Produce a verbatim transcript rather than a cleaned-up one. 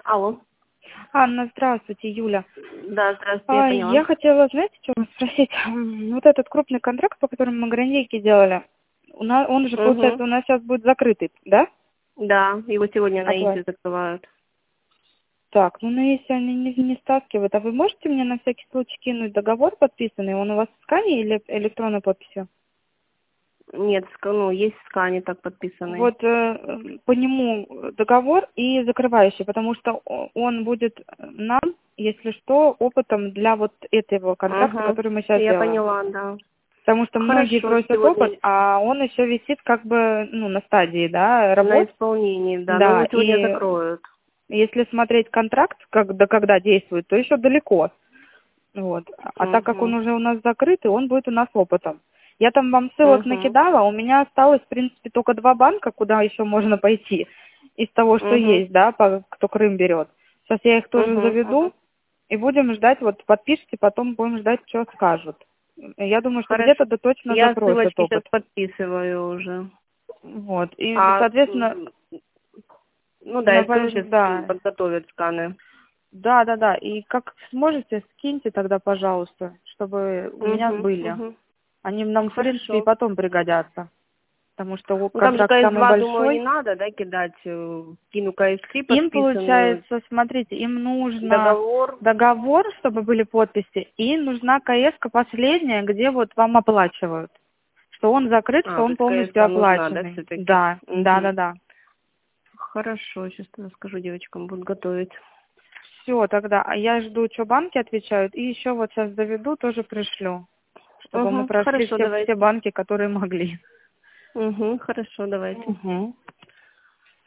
Алло. Анна, здравствуйте, Юля. Да, здравствуйте, я А, поняла. Я хотела, знаете, что вас спросить? М, Вот этот крупный контракт, по которому мы гранейки делали, у нас, он же, получается, Угу. у нас сейчас будет закрытый, да? Да, его сегодня на Оплат. ИСе закрывают. Так, ну, ну если они не, не стаскивают, а вы можете мне на всякий случай кинуть договор подписанный? Он у вас в скане или электронной подписью? Нет, ска- ну, есть в скане так подписанный. Вот э, по нему договор и закрывающий, потому что о- он будет нам, если что, опытом для вот этого контракта, Угу. который мы сейчас Я делаем. поняла, да. Потому что многие Хорошо, просят опыт, сегодня а он еще висит как бы, ну, на стадии, да, на работ. исполнении, да, но Да, его сегодня и закроют. если смотреть контракт, как, до когда действует, то еще далеко. Вот. А так как он Угу. уже у нас закрытый, он будет у нас опытом. Я там вам ссылок Угу. накидала, у меня осталось, в принципе, только два банка, куда еще можно пойти из того, что Угу. есть, да, по- кто Крым берет. Сейчас я их тоже Угу. заведу, и будем ждать, вот подпишите, потом будем ждать, что скажут. Я думаю, что Хорошо. где-то да точно Я запросят ссылочки сейчас опыт. подписываю уже. Вот. И, А, соответственно, м, ну да, на, СТО по- сейчас да, подготовят сканы. да, да, да. И как сможете, скиньте тогда, пожалуйста, чтобы у меня Угу. были. Угу. Они нам, в принципе, и Хорошо. потом пригодятся, потому что вот Ну там же контракт самый КС два, думаю, не большой. надо, да, кидать. э, Кину КС три Им, подписанную, получается, смотрите, им нужно договор. договор, чтобы были подписи, и нужна КС-ка последняя, где вот вам оплачивают. Что он закрыт, что А, то он есть КС полностью нужна, да, оплаченный. все-таки? Да, да, Угу. да, да. Хорошо, сейчас тогда скажу девочкам, будут готовить. Все, тогда, а я жду, что банки отвечают, и еще вот сейчас доведу, тоже пришлю, чтобы мы Угу. прошли Хорошо, все, все давайте. банки, которые могли. Угу. Хорошо, давайте. Угу.